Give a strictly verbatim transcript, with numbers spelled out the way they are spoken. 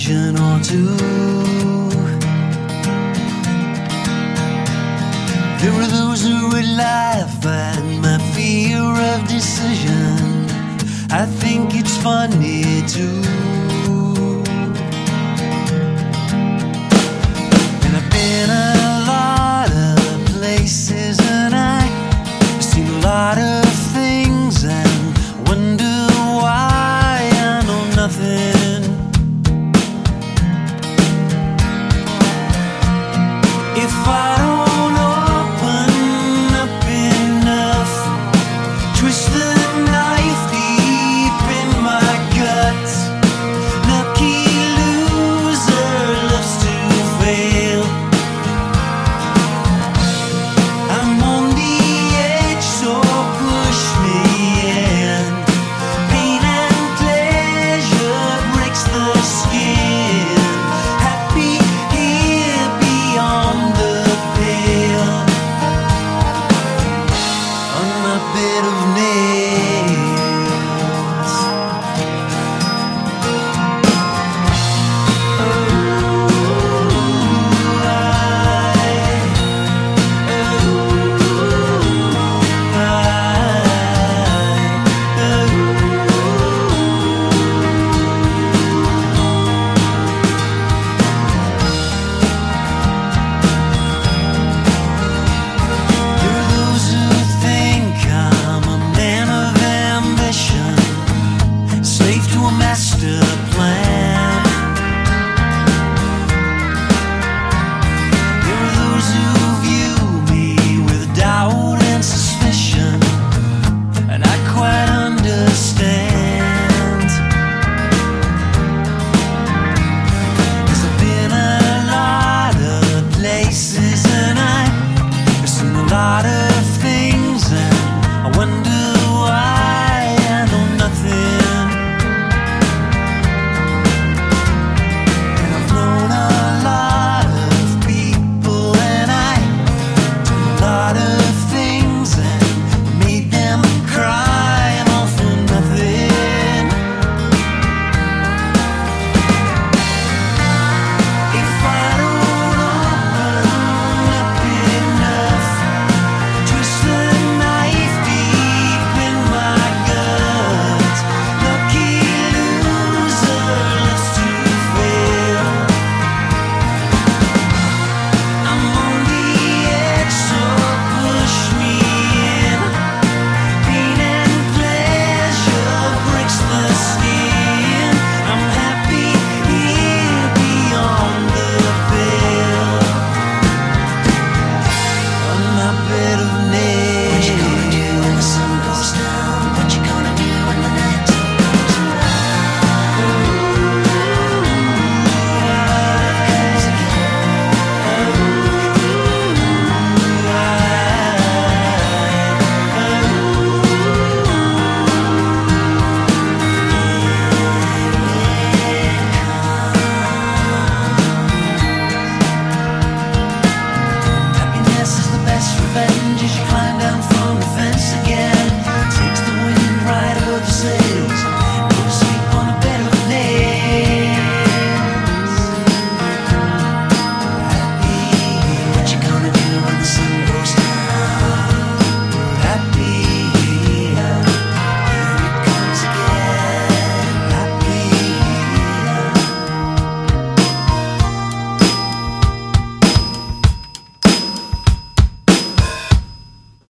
decision or two. There are those who would laugh at my fear of decision. I think it's funny too. And I've been a lot of places and I've seen a lot of things and wonder why I know nothing. If I don't open up enough, twist the knife deep in my gut. Lucky loser loves to fail. I'm on the edge, so push me in. Pain and pleasure breaks the skin. Happy here beyond the pale. On my bed of nails. There are those who think I'm a man of ambition, slave to a master